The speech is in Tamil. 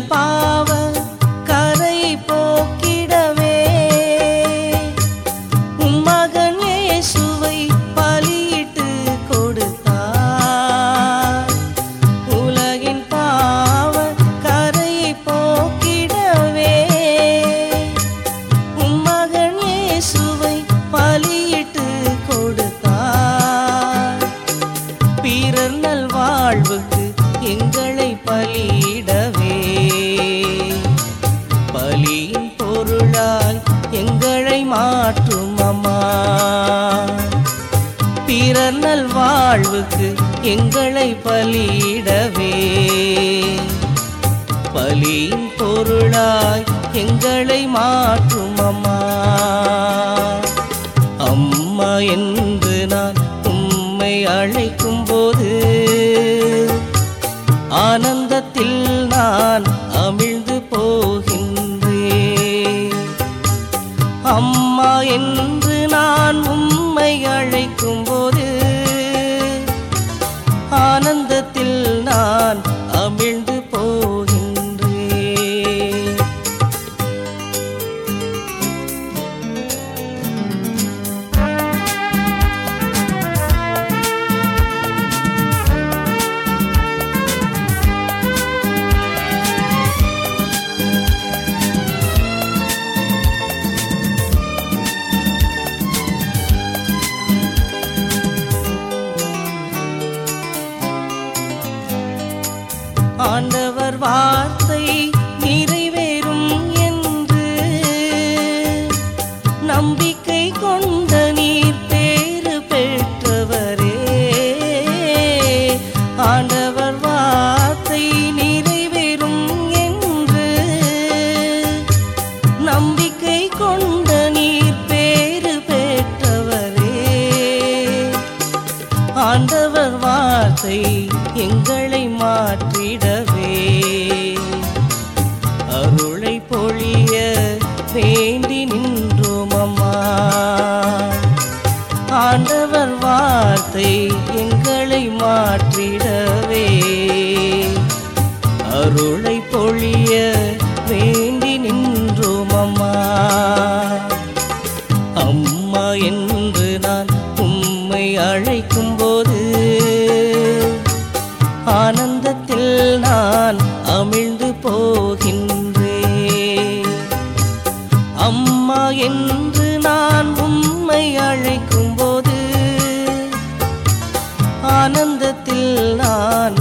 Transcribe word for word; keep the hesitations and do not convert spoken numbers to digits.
பாவ கரை போக்கிடவே உம் மகன் இயேசுவை பலியிட்டு கொடுத்தார். உலகின் பாவ கரை போக்கிடவே உம் மகன் இயேசுவை பலியிட்டு கொடுத்தார். பிறர் நல்வாழ்வுக்கு எங்களை பலியிடவே பலியின் பொருளாய் எங்களை மாற்றும் அம்மா. பிறர் நல்வாழ்வுக்கு எங்களை பலியிடவே பலியின் பொருளாய் எங்களை மாற்றும் அம்மா. அம்மா என்று நான் உம்மை அழைக்கும் போது ஆனந்தத்தில் நான் அமிழ்ந்து போகின்றேன். அம்மா என்று நான் உம்மை அழைக்கும் போது ஆனந்தத்தில் நான் அமிழ்ந்து போகின்றேன். ஆண்டவர் வார்த்தை நிறைவேறும் என்று நம்பிக்கை கொண்ட நீர் பேறு பெற்றவரே. ஆண்டவர் வார்த்தை நிறைவேறும் என்று நம்பிக்கை கொண்ட நீர் பேறு பெற்றவரே. ஆண்டவர் வார்த்தை எங்களை மாற்றிடவே அருளை பொழிய வேண்டி நின்றோம் அம்மா. ஆண்டவர் வார்த்தை எங்களை மாற்றிடவே அருளை பொழிய வேண்டி நின்றோம் அம்மா. அம்மா என்று நான் உம்மை அழைக்கும் போது ஆனந்தத்தில் நான் அமிழ்ந்து போகின்றேன். அம்மா என்று நான் உம்மை அழைக்கும் போது ஆனந்தத்தில் நான்